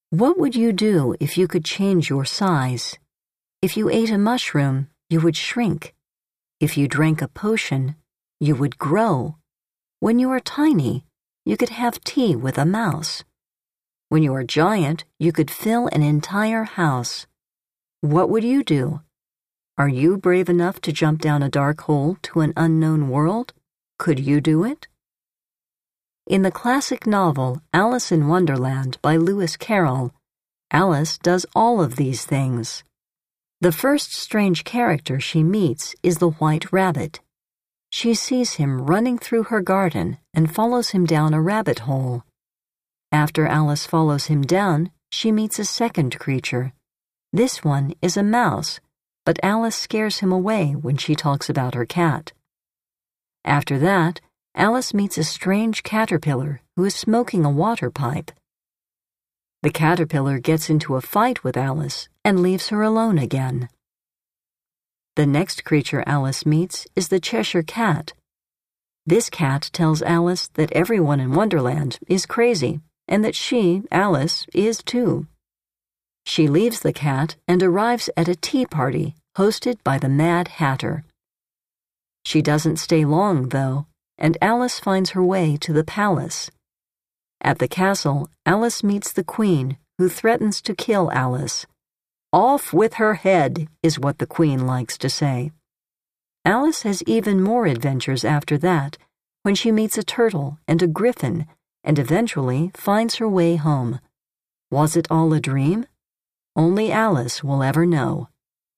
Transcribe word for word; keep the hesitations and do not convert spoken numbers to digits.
What would you do if you could change your size? If you ate a mushroom, you would shrink. If you drank a potion, you would grow. When you are tiny, you could have tea with a mouse. When you are giant, you could fill an entire house. What would you do? Are you brave enough to jump down a dark hole to an unknown world? Could you do it? In the classic novel Alice in Wonderland by Lewis Carroll, Alice does all of these things. The first strange character she meets is the White Rabbit. She sees him running through her garden and follows him down a rabbit hole. After Alice follows him down, she meets a second creature. This one is a mouse, but Alice scares him away when she talks about her cat. After that, Alice meets a strange caterpillar who is smoking a water pipe. The caterpillar gets into a fight with Alice and leaves her alone again. The next creature Alice meets is the Cheshire Cat. This cat tells Alice that everyone in Wonderland is crazy and that she, Alice, is too. She leaves the cat and arrives at a tea party hosted by the Mad Hatter. She doesn't stay long, though, and Alice finds her way to the palace. At the castle, Alice meets the Queen, who threatens to kill Alice. "Off with her head," is what the Queen likes to say. Alice has even more adventures after that, when she meets a turtle and a griffin, and eventually finds her way home. Was it all a dream? Only Alice will ever know.